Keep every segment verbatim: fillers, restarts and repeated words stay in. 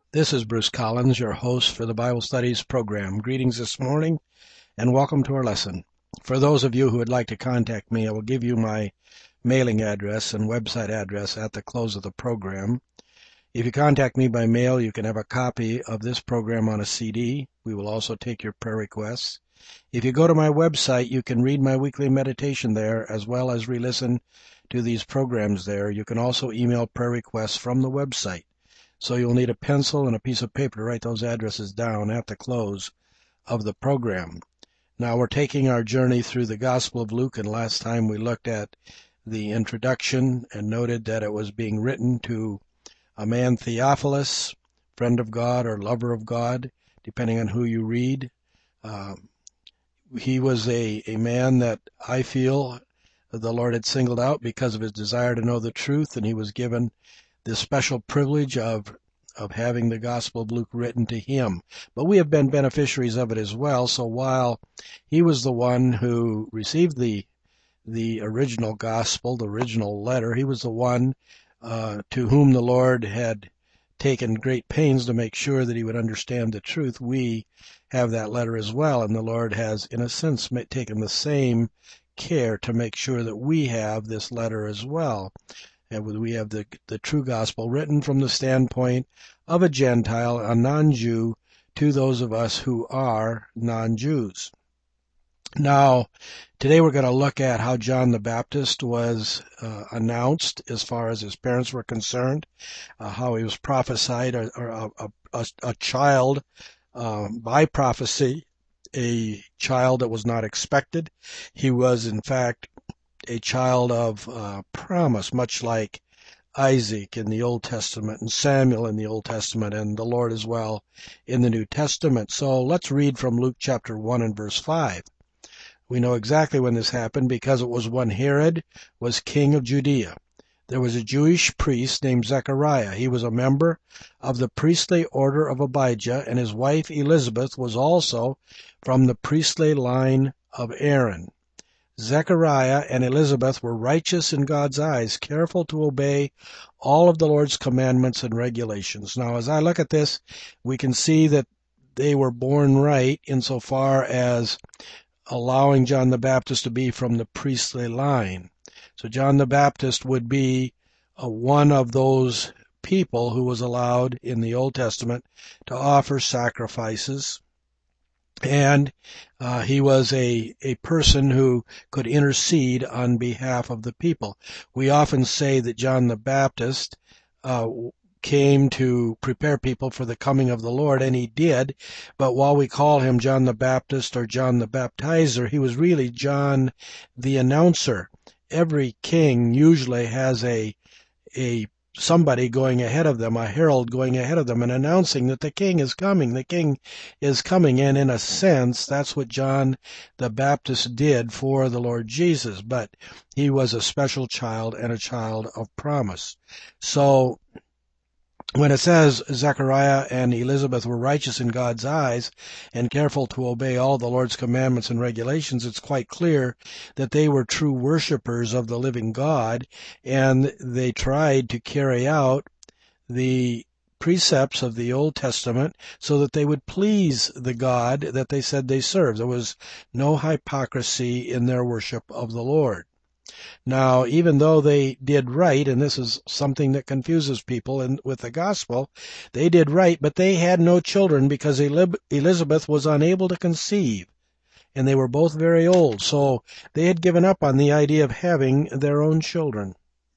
This is Bruce Collins, your host for the Bible Studies program. Greetings this morning and welcome to our lesson. For those of you who would like to contact me, I will give you my mailing address and website address at the close of the program. If you contact me by mail, you can have a copy of this program on a C D. We will also take your prayer requests. If you go to my website, you can read my weekly meditation there as well as re-listen to these programs there. You can also email prayer requests from the website. So you'll need a pencil and a piece of paper to write those addresses down at the close of the program. Now we're taking our journey through the Gospel of Luke, and last time we looked at the introduction and noted that it was being written to a man, Theophilus, friend of God or lover of God, depending on who you read. Uh, he was a, a man that I feel the Lord had singled out because of his desire to know the truth, and he was given the special privilege of of having the Gospel of Luke written to him. But we have been beneficiaries of it as well, so while he was the one who received the the original Gospel, the original letter, he was the one uh, to whom the Lord had taken great pains to make sure that he would understand the truth. We have that letter as well, and the Lord has, in a sense, taken the same care to make sure that we have this letter as well. And we have the, the true gospel written from the standpoint of a Gentile, a non-Jew, to those of us who are non-Jews. Now, today we're going to look at how John the Baptist was uh, announced as far as his parents were concerned, uh, how he was prophesied, or, or a, a, a child uh, by prophecy, a child that was not expected. He was, in fact, a child of uh, promise, much like Isaac in the Old Testament and Samuel in the Old Testament and the Lord as well in the New Testament. So let's read from Luke chapter one and verse five. We know exactly when this happened because it was when Herod was king of Judea. There was a Jewish priest named Zechariah. He was a member of the priestly order of Abijah, and his wife Elizabeth was also from the priestly line of Aaron. Zechariah and Elizabeth were righteous in God's eyes, careful to obey all of the Lord's commandments and regulations. Now, as I look at this, we can see that they were born right insofar as allowing John the Baptist to be from the priestly line. So John the Baptist would be uh, one of those people who was allowed in the Old Testament to offer sacrifices. And uh, he was a, a person who could intercede on behalf of the people. We often say that John the Baptist uh, came to prepare people for the coming of the Lord, and he did. But while we call him John the Baptist or John the Baptizer, he was really John the Announcer. Every king usually has a a somebody going ahead of them, a herald going ahead of them and announcing that the king is coming, the king is coming. And in a sense, that's what John the Baptist did for the Lord Jesus, but he was a special child and a child of promise. So when it says Zechariah and Elizabeth were righteous in God's eyes and careful to obey all the Lord's commandments and regulations, it's quite clear that they were true worshipers of the living God, and they tried to carry out the precepts of the Old Testament so that they would please the God that they said they served. There was no hypocrisy in their worship of the Lord. Now, even though they did right, and this is something that confuses people in, with the gospel, they did right, but they had no children because Elizabeth was unable to conceive, and they were both very old, so they had given up on the idea of having their own children.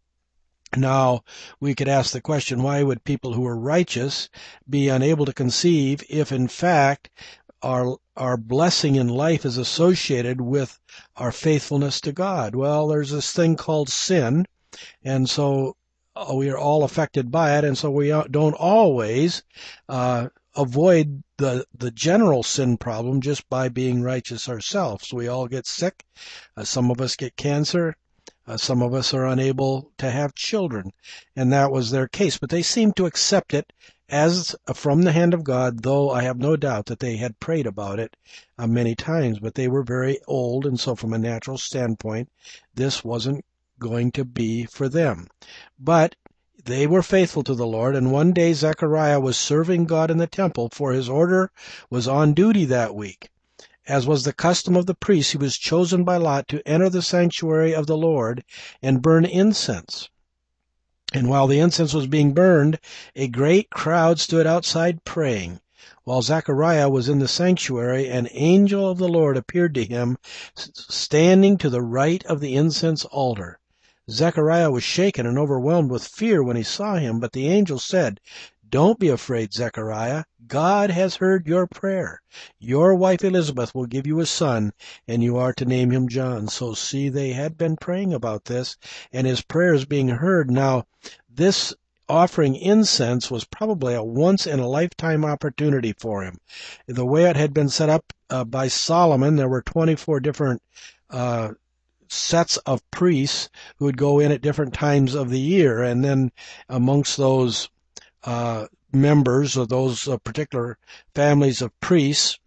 Now, we could ask the question, why would people who were righteous be unable to conceive if, in fact, our our blessing in life is associated with our faithfulness to God? Well, there's this thing called sin, and so uh, we are all affected by it, and so we don't always uh, avoid the the general sin problem just by being righteous ourselves. We all get sick. Uh, some of us get cancer. Uh, some of us are unable to have children, and that was their case. But they seemed to accept it as from the hand of God, though I have no doubt that they had prayed about it uh, many times. But they were very old, and so from a natural standpoint, this wasn't going to be for them. But They were faithful to the Lord, and one day Zechariah was serving God in the temple, for his order was on duty that week. As was the custom of the priests, he was chosen by lot to enter the sanctuary of the Lord and burn incense. And while the incense was being burned, a great crowd stood outside praying. While Zechariah was in the sanctuary, an angel of the Lord appeared to him, standing to the right of the incense altar. Zechariah was shaken and overwhelmed with fear when he saw him, but the angel said, "Don't be afraid, Zechariah. God has heard your prayer. Your wife Elizabeth will give you a son, and you are to name him John." So see, they had been praying about this, and his prayer is being heard. Now, this offering incense was probably a once-in-a-lifetime opportunity for him. The way it had been set up uh, by Solomon, there were twenty-four different uh, sets of priests who would go in at different times of the year, and then amongst those uh, members of those uh, particular families of priests,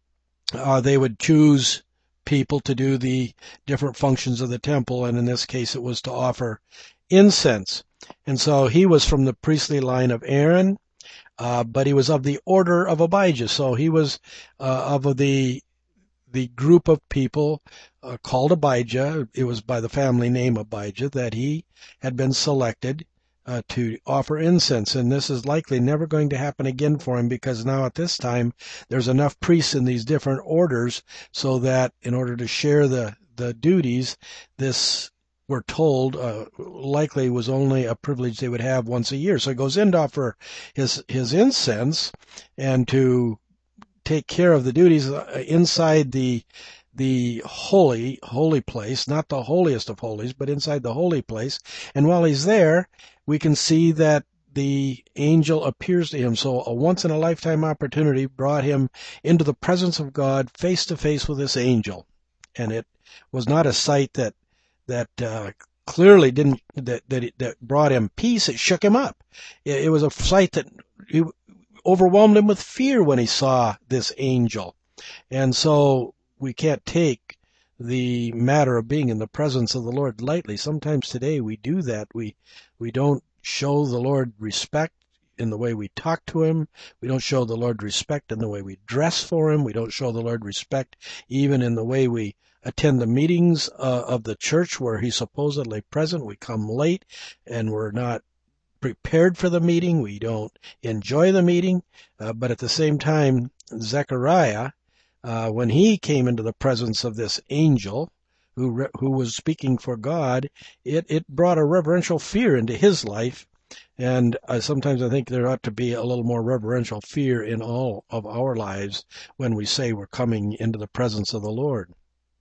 uh, they would choose people to do the different functions of the temple, and in this case it was to offer incense. And so he was from the priestly line of Aaron, uh, but he was of the order of Abijah, so he was uh, of the the group of people uh, called Abijah. It was by the family name Abijah that he had been selected uh, to offer incense. And this is likely never going to happen again for him, because now at this time there's enough priests in these different orders so that in order to share the, the duties, this, we're told, uh, likely was only a privilege they would have once a year. So he goes in to offer his, his incense and to take care of the duties inside the the holy holy place, not the holiest of holies, but inside the holy place. And while he's there, we can see that the angel appears to him. So a once-in-a-lifetime opportunity brought him into the presence of God, face to face with this angel. And it was not a sight that that uh, clearly didn't that that, that brought him peace. It shook him up. It, it was a sight that he, overwhelmed him with fear when he saw this angel. And so we can't take the matter of being in the presence of the Lord lightly. Sometimes today we do that. We we don't show the Lord respect in the way we talk to him. We don't show the Lord respect in the way we dress for him. We don't show the Lord respect even in the way we attend the meetings uh, of the church where he's supposedly present. We come late and we're not prepared for the meeting. We don't enjoy the meeting. Uh, but at the same time, Zechariah, uh, when he came into the presence of this angel who re- who was speaking for God, it, it brought a reverential fear into his life. And uh, sometimes I think there ought to be a little more reverential fear in all of our lives when we say we're coming into the presence of the Lord.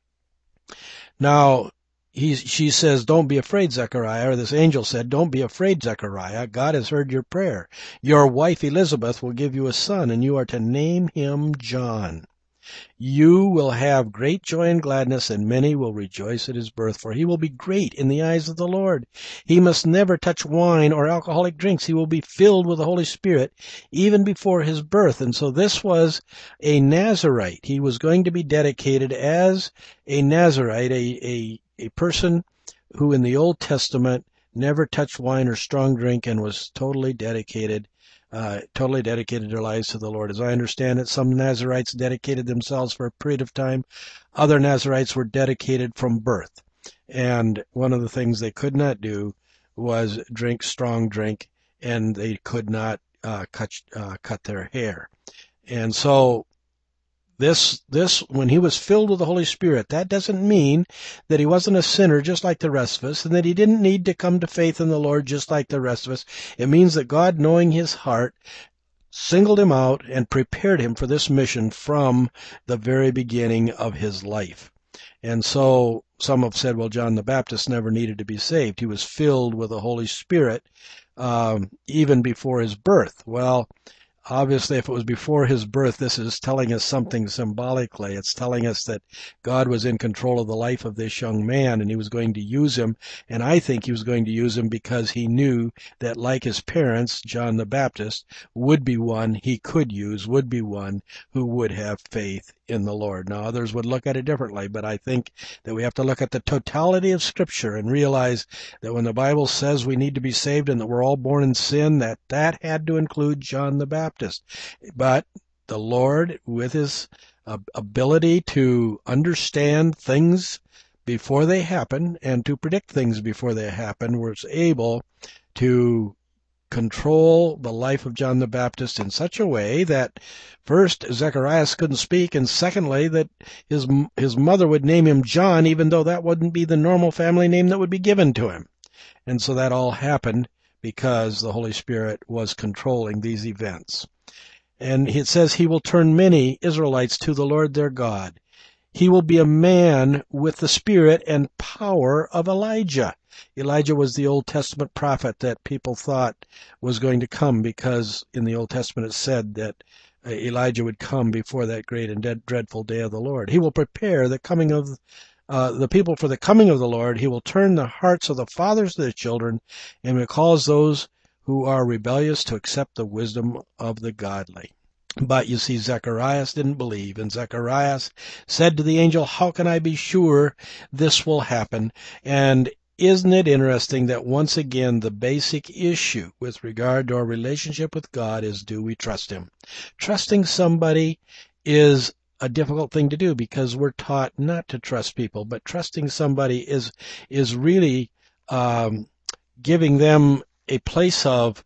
Now, He, she says, "Don't be afraid, Zechariah," or this angel said, "Don't be afraid, Zechariah. God has heard your prayer. Your wife Elizabeth will give you a son, and you are to name him John. You will have great joy and gladness, and many will rejoice at his birth, for he will be great in the eyes of the Lord. He must never touch wine or alcoholic drinks. He will be filled with the Holy Spirit even before his birth." And so this was a Nazirite. He was going to be dedicated as a Nazirite, a, a a person who in the Old Testament never touched wine or strong drink and was totally dedicated, uh, totally dedicated their lives to the Lord. As I understand it, some Nazirites dedicated themselves for a period of time. Other Nazirites were dedicated from birth. And one of the things they could not do was drink strong drink, and they could not uh, cut, uh, cut their hair. And so This, this, when he was filled with the Holy Spirit, that doesn't mean that he wasn't a sinner just like the rest of us, and that he didn't need to come to faith in the Lord just like the rest of us. It means that God, knowing his heart, singled him out and prepared him for this mission from the very beginning of his life. And so some have said, well, John the Baptist never needed to be saved. He was filled with the Holy Spirit um, even before his birth. Well, obviously, if it was before his birth, this is telling us something symbolically. It's telling us that God was in control of the life of this young man, and he was going to use him. And I think he was going to use him because he knew that, like his parents, John the Baptist would be one he could use, would be one who would have faith in the Lord. Now, others would look at it differently, but I think that we have to look at the totality of Scripture and realize that when the Bible says we need to be saved and that we're all born in sin, that that had to include John the Baptist. But the Lord, with his uh, ability to understand things before they happen and to predict things before they happen, was able to control the life of John the Baptist in such a way that first Zacharias couldn't speak, and secondly that his his mother would name him John, even though that wouldn't be the normal family name that would be given to him. And so that all happened because the Holy Spirit was controlling these events. And it says he will turn many Israelites to the Lord their God. He will be a man with the spirit and power of Elijah. Elijah was the Old Testament prophet that people thought was going to come, because in the Old Testament it said that Elijah would come before that great and dead, dreadful day of the Lord. He will prepare the coming of uh, the people for the coming of the Lord. He will turn the hearts of the fathers to their children, and will cause those who are rebellious to accept the wisdom of the godly. But you see, Zacharias didn't believe, and Zacharias said to the angel, "How can I be sure this will happen?" And isn't it interesting that once again the basic issue with regard to our relationship with God is, do we trust him? Trusting somebody is a difficult thing to do because we're taught not to trust people, but trusting somebody is is really um, giving them a place of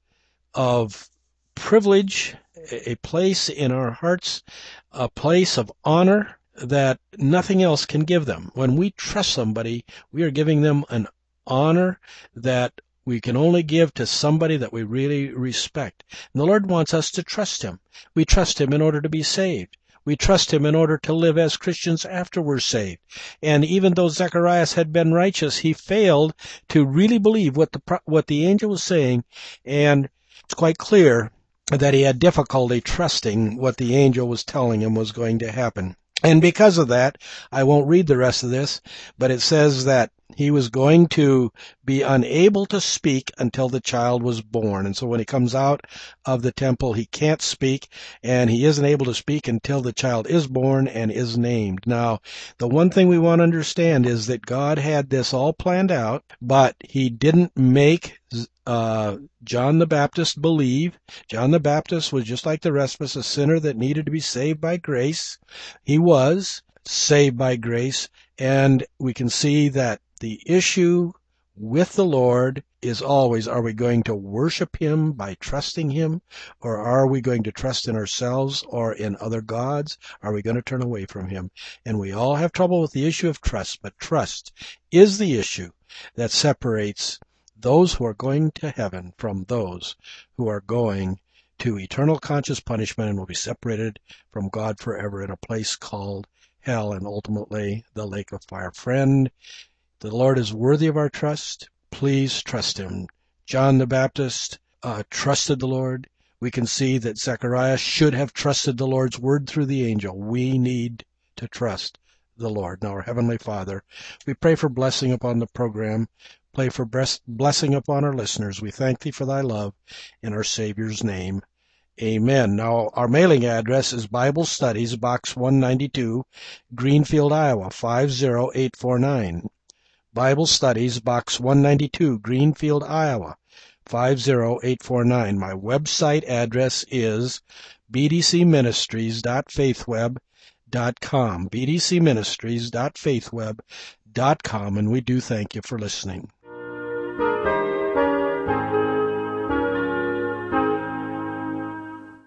of privilege, a place in our hearts, a place of honor that nothing else can give them. When we trust somebody, we are giving them an honor that we can only give to somebody that we really respect. And the Lord wants us to trust him. We trust him in order to be saved. We trust him in order to live as Christians after we're saved. And even though Zacharias had been righteous, he failed to really believe what the what the angel was saying, and it's quite clear that he had difficulty trusting what the angel was telling him was going to happen. And because of that, I won't read the rest of this, but it says that he was going to be unable to speak until the child was born. And so when he comes out of the temple, he can't speak, and he isn't able to speak until the child is born and is named. Now, the one thing we want to understand is that God had this all planned out, but he didn't make uh, John the Baptist believe. John the Baptist was just like the rest of us, a sinner that needed to be saved by grace. He was saved by grace, and we can see that the issue with the Lord is always, are we going to worship him by trusting him, or are we going to trust in ourselves or in other gods? Are we going to turn away from him? And we all have trouble with the issue of trust, but trust is the issue that separates those who are going to heaven from those who are going to eternal conscious punishment and will be separated from God forever in a place called hell and ultimately the lake of fire. Friend, the Lord is worthy of our trust. Please trust him. John the Baptist uh, trusted the Lord. We can see that Zechariah should have trusted the Lord's word through the angel. We need to trust the Lord. Now, our Heavenly Father, we pray for blessing upon the program. Pray for blessing upon our listeners. We thank thee for thy love in our Savior's name. Amen. Now, our mailing address is Bible Studies, Box one ninety-two, Greenfield, Iowa, five zero eight four nine. Bible Studies, Box one ninety-two, Greenfield, Iowa, five zero eight four nine. My website address is b d c ministries dot faithweb dot com, b d c ministries dot faithweb dot com, and we do thank you for listening.